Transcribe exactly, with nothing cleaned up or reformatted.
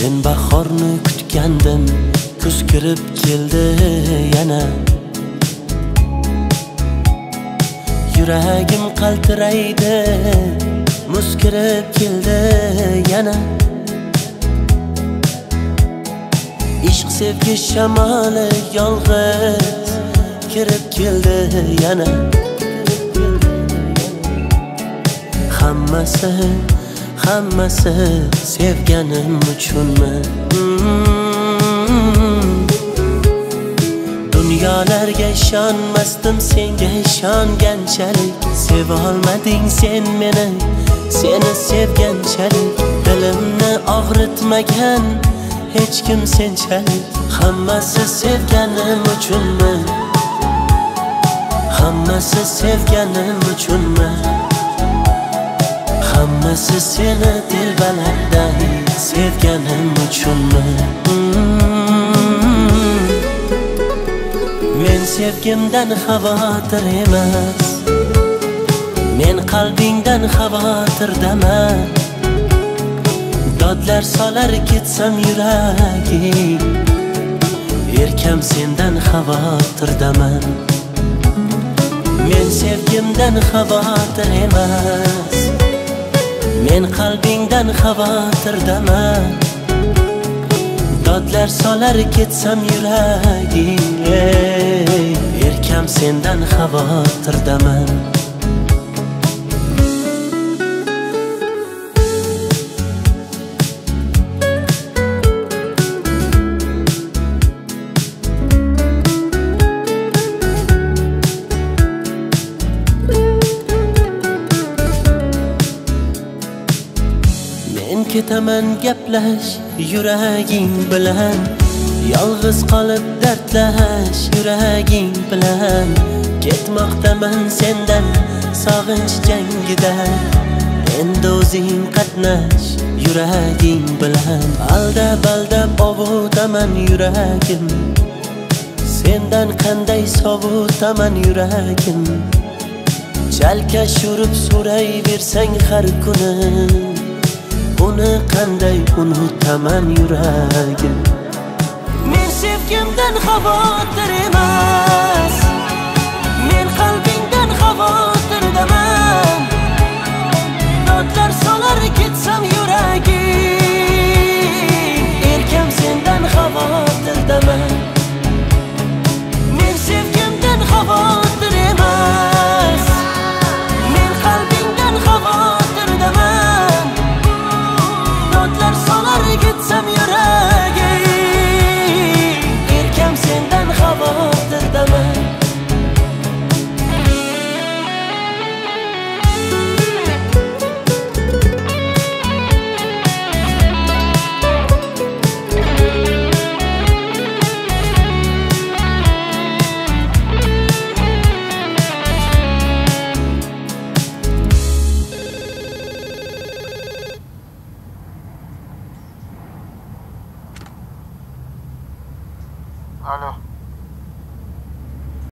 Men bahorni kutgandim, kuz kirib keldi yana. Yuragim qaltiraydi, muz kirib keldi yana. Ishq sevgi shamoli yolg'iz kirib keldi yana. Hammasi, hammasi sevganim uchunmi? Dunyolarga ishonmasdim, senga ishonganchalik. Seva olmading sen meni, seni sevganchalik. Dilimni og'ritmagan hech kim senchalik. Hammasi sevganim uchunmi? Hammasi sevganim uchunmi? Hammasi seni dilbalardan sevganim uchunmi? Men sevgimdan xavotir emas, men qalbingdan xavotirdaman. Dodlar solar ketsam yuraging, erkam sendan xavotirdaman. Men sevgimdan xavotir emas, men qalbingdan xavotirdaman. Dodlar solar ketsam yuraging, erkam sendan xavotirdaman. Men ketaman gaplash yuraging bilan, yolg'iz qolib dardlash yuraging bilan. Ketmoqdaman sendan sog'inch jangida, endi o'zing qatnash yuraging bilan. Aldab aldab ovutaman yuragim, sendan qanday sovutaman yuragim. Chalkash urib so'rayversang har kuni, uni qanday unutaman yuragim. Men sevgimdan xavotir emas,